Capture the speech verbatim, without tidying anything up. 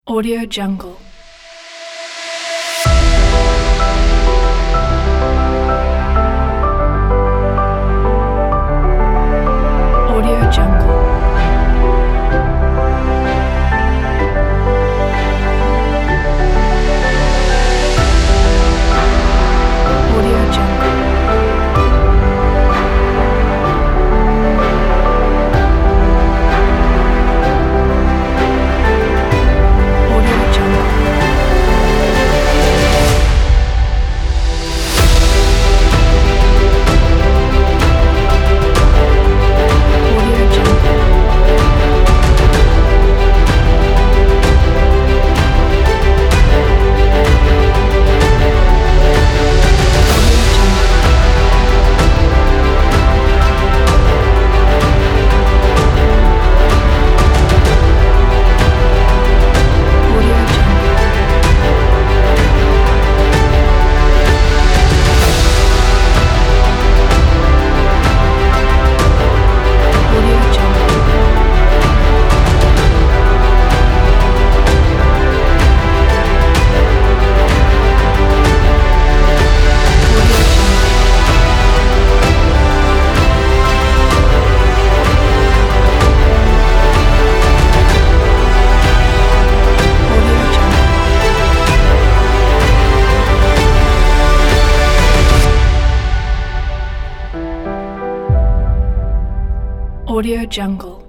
Audio Jungle. Audio Jungle. Audio Jungle. Audio Jungle. Audio Jungle. Audio Jungle. Audio Jungle. Audio Jungle. Audio Jungle. Audio Jungle.